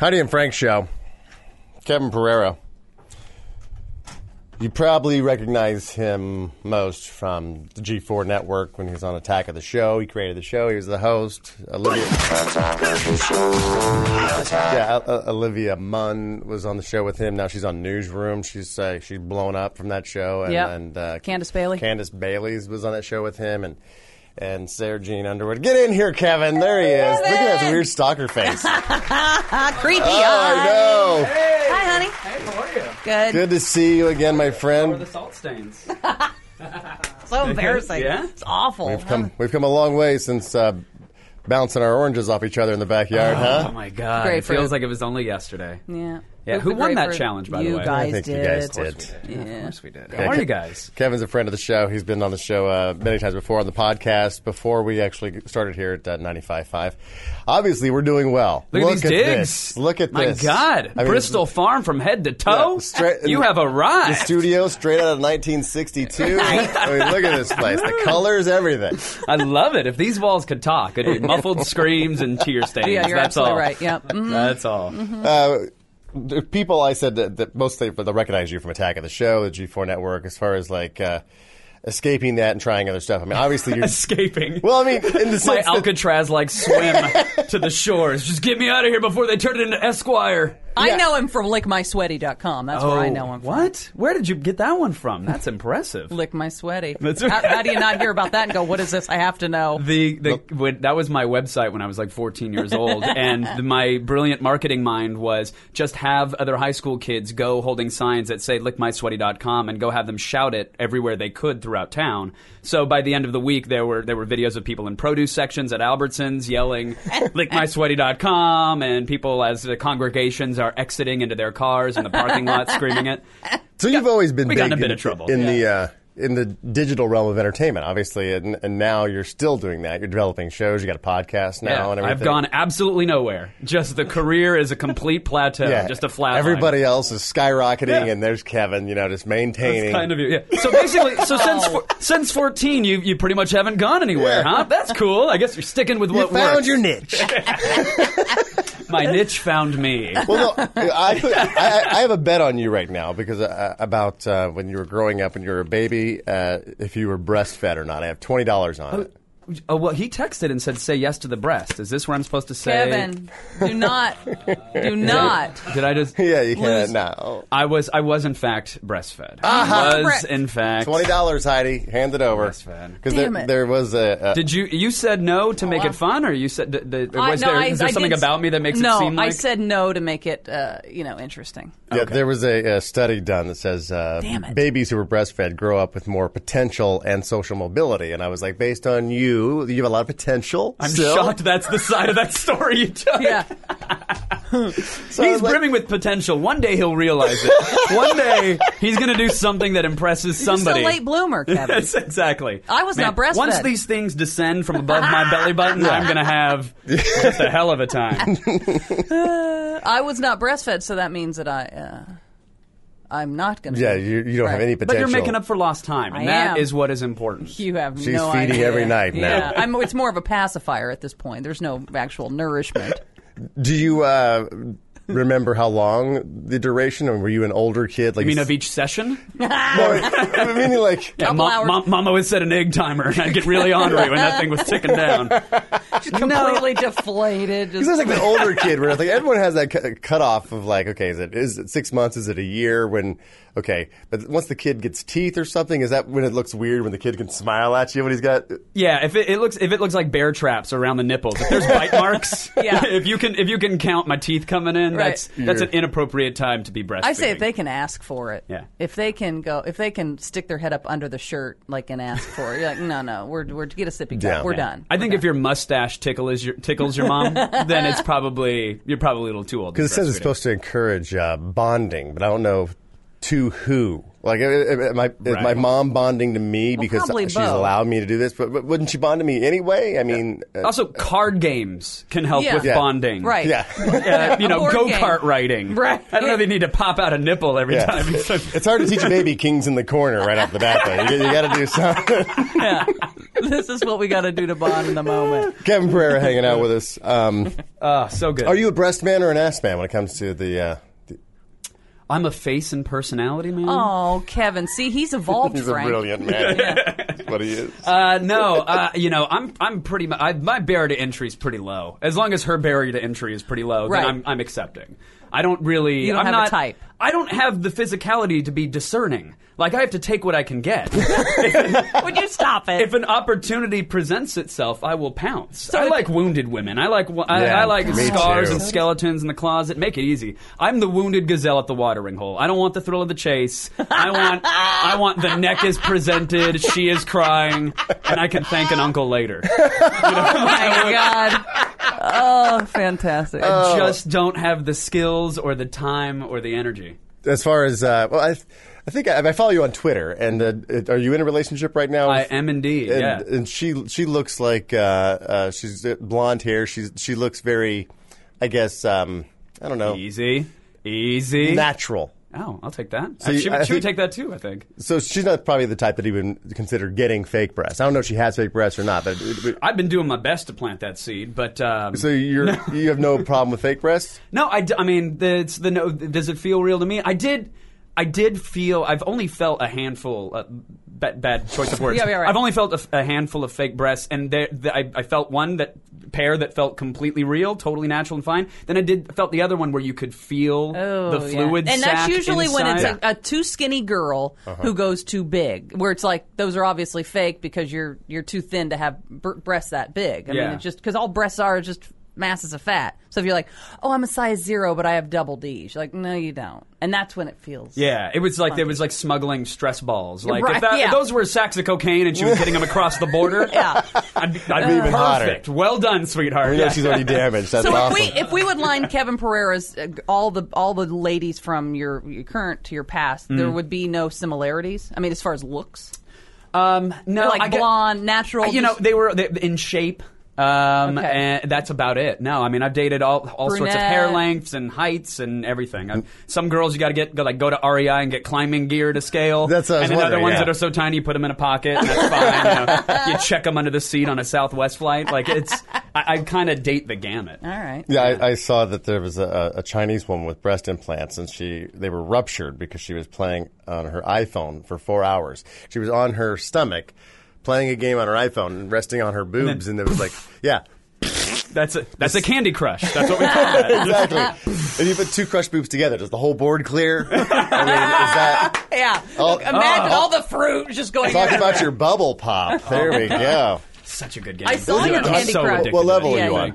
Heidi and Frank show. Kevin Pereira. You probably recognize him most from the G4 network when he was on Attack of the Show. He created the show. He was the host. Olivia Munn was on the show with him. Now she's on Newsroom. She's blown up from that show. And Candace Bailey. Candace Bailey was on that show with him. And Sarah Jean Underwood. Get in here, Kevin. There he is. Look at that weird stalker face. Creepy. I know. Hey. Hi, honey. Hey, how are you? Good. Good to see you again, my Where are friend. the salt stains? So embarrassing. Yeah? It's awful. We've come a long way since bouncing our oranges off each other in the backyard, huh? Oh, my God. Great It feels fruit. like it was only yesterday. Yeah. Yeah, who won that challenge, by the way? You guys I think did. you guys did. Yeah. Of course we did. Yeah, How are you guys? Kevin's a friend of the show. He's been on the show many times before on the podcast, before we actually started here at 95.5. Obviously, we're doing well. Look at these digs. This. Look at My this. God. I mean, Bristol Farm from head to toe? You have The arrived. studio straight out of 1962. I mean, look at this place. The colors, everything. I love it. If these walls could talk, it'd be muffled screams and tear stains. Yeah, you're That's absolutely all. right. Yeah. Mhm. That's all. The people I said that mostly they'll recognize you from Attack of the Show, the G4 network, as far as like escaping that and trying other stuff. I mean, obviously you're Escaping. Well, I mean, in the My sense that, Alcatraz-like swim to the shores. Just get me out of here before they turn it into Esquire. I know him from lickmysweaty.com. That's where I know him from. What? Where did you get that one from? That's impressive. Lick My Sweaty. That's How do you not hear about that and go, what is this? I have to know. That was my website when I was like 14 years old, and my brilliant marketing mind was just have other high school kids go holding signs that say lickmysweaty.com and go have them shout it everywhere they could throughout town. So by the end of the week, there were videos of people in produce sections at Albertsons yelling lickmysweaty.com, and people as the congregations are exiting into their cars in the parking lot screaming it. so you've always been We big got in a bit of trouble. in the digital realm of entertainment, obviously, and now you're still doing that. You're developing shows. You got a podcast now and everything. I've gone absolutely nowhere. Just the career is a complete plateau. Just a flat line. Everybody else is skyrocketing, and there's Kevin, just maintaining. That's kind of you. Yeah. So basically, since 14, you pretty much haven't gone anywhere, huh? That's cool. I guess you're sticking with what you found works. your niche. My niche found me. Well, no, I have a bet on you right now because about when you were growing up, when you were a baby, if you were breastfed or not. I have $20 on it. Oh, well, he texted and said, say yes to the breast. Is this where I'm supposed to say? Kevin, do not. Did I just? Yeah, you can't. No. I was in fact breastfed. Uh-huh. Was in fact $20, Heidi. Hand it over. Breastfed. Because Damn it. there was a. Did you said no to make it fun, or you said is there something about me that makes it seem like? No, I said no to make it interesting. Yeah, there was a study done that says babies who were breastfed grow up with more potential and social mobility. And I was like, based on you have a lot of potential. I'm still. shocked that's the side of that story you took. Yeah. He's brimming with potential. One day he'll realize it. One day he's going to do something that impresses somebody. You're just a late bloomer, Kevin. Yes, exactly. I was not breastfed. Once these things descend from above my belly button, I'm going to have just a hell of a time. I was not breastfed, so that means that I'm not going to. Yeah, you don't have any potential. But you're making up for lost time, and that is what is important. You have She's no feeding idea. every night now. Yeah, it's more of a pacifier at this point. There's no actual nourishment. Do you remember how long the duration, or were you an older kid? Like You mean of each session? No, I mean, like, Yeah, Couple hours. Mama always set an egg timer, and I'd get really ornery when that thing was ticking down. Completely deflated. because there's like the older kid where like everyone has that cutoff of like, okay, is it 6 months? Is it a year? But once the kid gets teeth or something, is that when it looks weird when the kid can smile at you when he's got? Yeah, if it looks like bear traps around the nipples, if there's bite marks, Yeah. if you can count my teeth coming in, Right. that's an inappropriate time to be breastfeeding. I say if they can ask for it. Yeah. If they can stick their head up under the shirt and ask for it. You're like, no, we're to get a sippy cup. Yeah. We're done. I think if your mustache tickles your mom, then you're probably a little too old. Because it says it's supposed to encourage bonding, but I don't know to who. Like, is my mom bonding to me because probably she's both. allowed me to do this? But wouldn't she bond to me anyway? I mean, Also, card games can help Yeah. with Yeah. bonding. Right. yeah. A board Go-kart game. riding. Right. I don't know if they need to pop out a nipple every Yeah. time. It's hard to teach a baby kings in the corner right off the bat, though. You got to do something. Yeah. This is what we got to do to bond in the moment. Kevin Pereira hanging out with us. So good. Are you a breast man or an ass man when it comes to the I'm a face and personality man. Oh, Kevin. See, he's evolved, He's a Frank. brilliant man. That's what he is. No, I'm pretty. My barrier to entry is pretty low. As long as her barrier to entry is pretty low, Right. then I'm accepting. I don't really. You don't I'm have a not, type. I don't have the physicality to be discerning. Like I have to take what I can get. Would you stop it? If an opportunity presents itself, I will pounce. I like wounded women. I like me scars too. and skeletons in the closet. Make it easy. I'm the wounded gazelle at the watering hole. I don't want the thrill of the chase. I want the neck is presented, she is crying, and I can thank an uncle later. Oh, my God. Oh, fantastic. I just don't have the skills or the time or the energy. As far as I think I follow you on Twitter, and are you in a relationship right now? I am indeed. And, Yeah. and she looks like she's blonde hair. She looks very, I guess I don't know, Easy. natural. Oh, I'll take that. So She I would think- take that too, I think. So she's not probably the type that even consider getting fake breasts. I don't know if she has fake breasts or not, but I've been doing my best to plant that seed, but so you have no problem with fake breasts? no, I mean, does it feel real to me? I did feel. I've only felt a handful. Bad choice of words. Yeah, right. I've only felt a handful of fake breasts, and I felt one pair that felt completely real, totally natural and fine. Then I felt the other one where you could feel the fluid And sac that's usually when it's inside. a too skinny girl who goes too big, where it's like those are obviously fake because you're too thin to have breasts that big. I mean, Yeah. it's just because all breasts are just masses of fat. So if you're like, oh, I'm a size 0, but I have double D's, you're like, no, you don't. And that's when it feels. Yeah, it was like funky. it was like smuggling stress balls. Like Right, if yeah. those were sacks of cocaine and she was getting them across the border, Yeah. I'd be even hotter. perfect. Well done, sweetheart. We know Yeah. she's already damaged. That's So awesome. if we would line Kevin Pereira's all the ladies from your current to your past, there would be no similarities. I mean, as far as looks, No, they're like blonde, natural. You know, just- they were in shape. Okay. And that's about it. No, I mean, I've dated all sorts of Brunette. hair lengths and heights and everything. Some girls you got to go to REI and get climbing gear to scale. That's what I was and then other wondering, ones yeah. that are so tiny, you put them in a pocket. And that's fine. You check them under the seat on a Southwest flight. Like I kind of date the gamut. all right. Yeah, I saw that there was a Chinese woman with breast implants, and they were ruptured because she was playing on her iPhone for 4 hours. She was on her stomach, playing a game on her iPhone and resting on her boobs, and it was like, yeah, That's a Candy Crush. That's what we call that. exactly. And you put two crushed boobs together. Does the whole board clear? I mean, is that Yeah. Oh, Imagine all the fruit just going. talk about your bubble pop? There we go. Such a good game. I saw your I'm Candy so Crush. addicted What to level it. are you Yeah, on?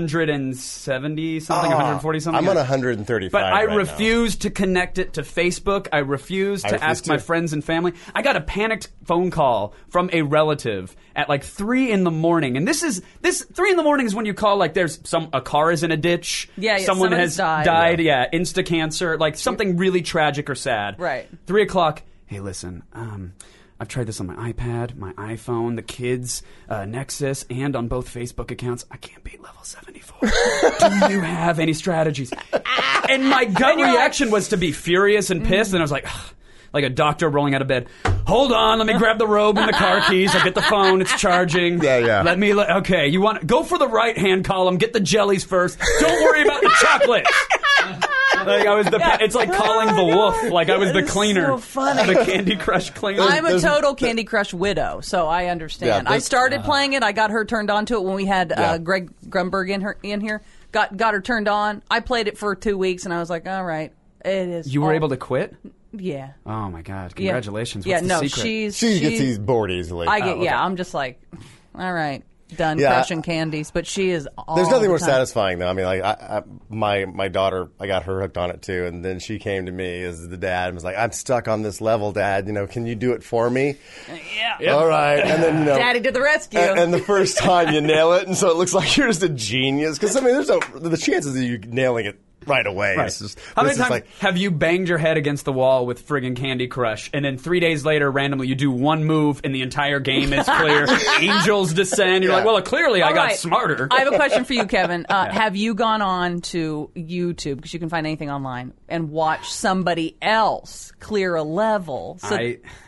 170 something, 140 something. I'm on 135. But I right refuse to connect it to Facebook. I refuse to refuse ask to. my friends and family. I got a panicked phone call from a relative at like 3 in the morning. And this 3 in the morning is when you call like there's a car is in a ditch. Yeah, someone someone's has died. Yeah, insta cancer, like something really tragic or sad. Right. 3 o'clock. Hey, listen, I've tried this on my iPad, my iPhone, the kids, Nexus, and on both Facebook accounts. I can't beat level 74. Do you have any strategies? And my gut reaction was to be furious and pissed, and I was like, ugh, like a doctor rolling out of bed. Hold on, let me grab the robe and the car keys. I'll get the phone. It's charging. Yeah. Okay, you want go for the right hand column. Get the jellies first. Don't worry about the chocolates. Like I was it's like calling the wolf. Like I was the cleaner, so funny. the Candy Crush cleaner. I'm a total Candy Crush widow, so I understand. Yeah, I started playing it. I got her turned on to it when we had Yeah. Greg Grunberg in here. Got her turned on. I played it for 2 weeks, and I was like, all right, it is. You were able to quit? Yeah. Oh my God! Yeah. Congratulations! Yeah. What's no, the secret? She gets these bored easily. I get. okay. Yeah. I'm just like, all right, done Yeah, crushing candies, but she is. All There's nothing the more time. satisfying though. I mean, like my daughter, I got her hooked on it too, and then she came to me as the dad and was like, "I'm stuck on this level, Dad. You know, can you do it for me?" Yeah. All right, and then Daddy to the rescue. And the first time you nail it, and so it looks like you're just a genius. Because I mean, there's the chances of you nailing it right away. Right. It's just, How many it's just times have you banged your head against the wall with friggin' Candy Crush, and then 3 days later, randomly, you do one move, and the entire game is clear? Angels descend. You're Yeah. like, well, clearly I All got right. smarter. I have a question for you, Kevin. Have you gone on to YouTube, because you can find anything online, and watch somebody else clear a level? So,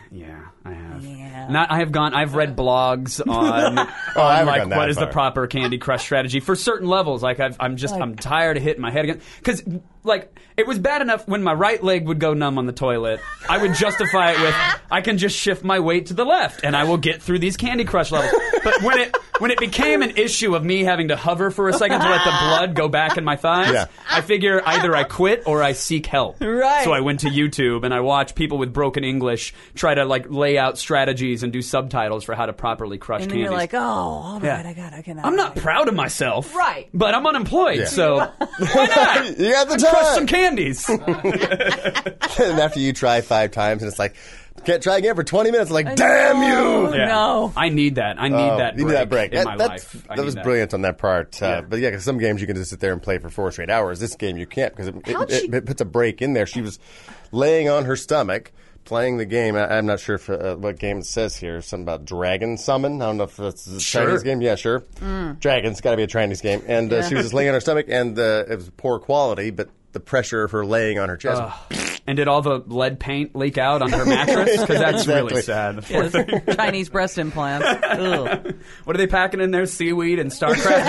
Yeah, I have. Yeah. I've read blogs on, I haven't like gone that what is the far. proper Candy Crush strategy for certain levels. Like I'm tired of hitting my head again because like it was bad enough when my right leg would go numb on the toilet. I would justify it with I can just shift my weight to the left and I will get through these Candy Crush levels. But when it became an issue of me having to hover for a second to let the blood go back in my thighs, Yeah. I figure either I quit or I seek help. Right. So I went to YouTube and I watched people with broken English try to like lay out strategies and do subtitles for how to properly crush And then candies. you're like, oh, all right, Yeah. I can. I'm not proud of myself, Right. But I'm unemployed, Yeah. so why not? You got the Crush time. some candies. And after you try 5 times, and it's like, can't try again for 20 minutes. I'm like, damn you! Yeah. No. I need that. I need that. You need that break. in my That life. I that need was brilliant on that part. Yeah. But yeah, because some games you can just sit there and play for 4 straight hours. This game you can't because How'd she- it puts a break in there. She was laying on her stomach playing the game. I'm not sure if, what game it says here. Something about Dragon Summon. I don't know if that's a Sure. Chinese game. Yeah, sure. Dragon's got to be a Chinese game. And she was just laying on her stomach, and it was poor quality, but the pressure of her laying on her chest. And did all the lead paint leak out on her mattress? Because that's really Exactly. sad. The poor thing. Chinese breast implants. Ugh. What are they packing in there? Seaweed and StarCraft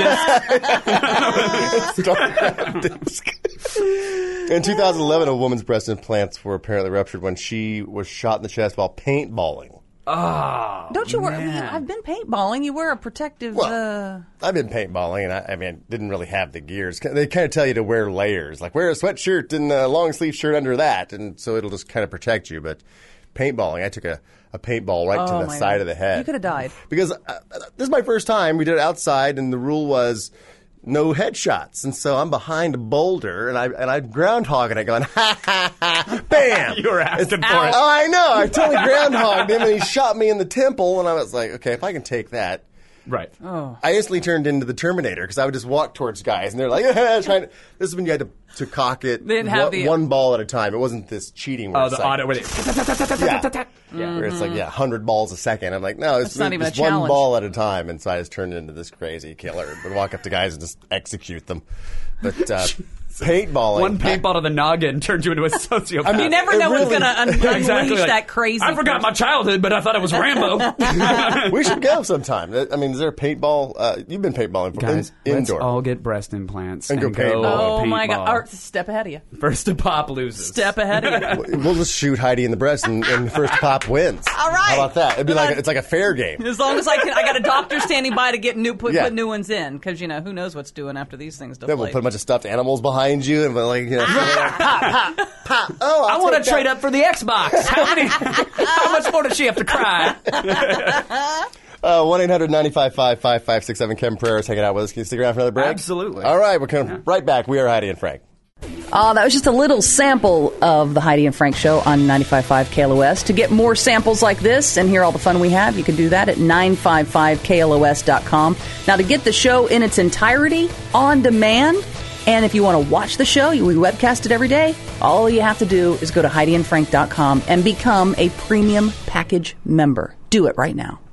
discs? StarCraft disc. In 2011, a woman's breast implants were apparently ruptured when she was shot in the chest while paintballing. Oh, Don't you wear? man. I've been paintballing. You wear a protective. Well, I've been paintballing, and I mean, didn't really have the gears. They kind of tell you to wear layers, like wear a sweatshirt and a long sleeve shirt under that, and so it'll just kind of protect you. But paintballing, I took a paintball right to Oh, the my side God. of the head. You could have died. Because this is my first time. We did it outside, and the rule was no headshots. And so I'm behind a boulder, and I'm groundhogging it, going, ha, ha, ha, bam! You were asking for it. Oh, I know. I totally groundhogged him, and he shot me in the temple, and I was like, okay, if I can take that. Right. Oh. I instantly turned into the Terminator because I would just walk towards guys, and they're like, trying to. This is when you had to cock it They didn't have one, the- one ball at a time. It wasn't this cheating where Oh, it's the like, auto with it. where it's like 100 balls a second. I'm like, no, it's not even just a one challenge. ball at a time, and so I just turned into this crazy killer. Would walk up to guys and just execute them. But paintballing, One paintball to the noggin turned you into a sociopath. I mean, You never It know what's really- going to unleash Exactly, like, that crazy. I forgot my childhood, but I thought it was Rambo. we should go sometime. I mean, is there a paintball? You've been paintballing before. Guys, let's indoor. all get breast implants And go paintball. Oh my paintball. God! Step ahead of you. First to pop loses. Step ahead of you. We'll just shoot Heidi in the breast, and the first pop wins. All right. How about that? It'd be like it's like a fair game. As long as I got a doctor standing by to get put Yeah. new ones in, because who knows what's doing after these things Then we'll deflate. put a bunch of stuffed animals behind you, and we're like, pop. Oh, I want to trade up for the Xbox. How much more does she have to cry? 1-800-955-5567. Kevin Pereira's hanging out with us. Can you stick around for another break? Absolutely. All right, we're coming right back. We are Heidi and Frank. That was just a little sample of the Heidi and Frank Show on 95.5 KLOS. To get more samples like this and hear all the fun we have, you can do that at 955KLOS.com. Now, to get the show in its entirety on demand, and if you want to watch the show, we webcast it every day, all you have to do is go to HeidiandFrank.com and become a premium package member. Do it right now.